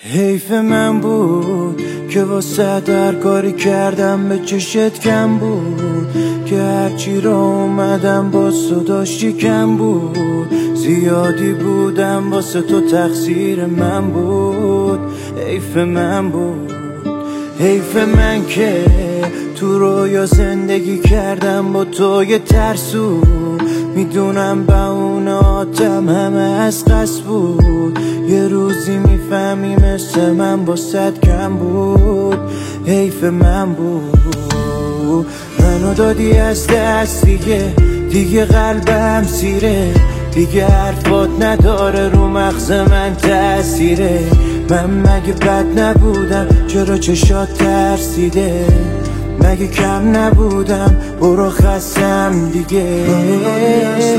حیف من بود که واسه در کاری کردم به چشت کم بود، که هرچی را اومدم با تو داشتی کم بود. زیادی بودم واسه تو تقصیر من بود. حیف من بود، حیف من که تو رویا زندگی کردم با تو یه ترسو. میدونم بهوناتم همه از قصد بود، یه روزی میفهمی مثل من با صد کم بود. حیف من بود، منو دادی از دست دیگه قلبم سیره، دیگه حرفات نداره رو مغز من تأثیره. من مگه بد نبودم؟ چرا چشات ترسیده؟ مگه کم نبودم؟ برو خستم دیگه.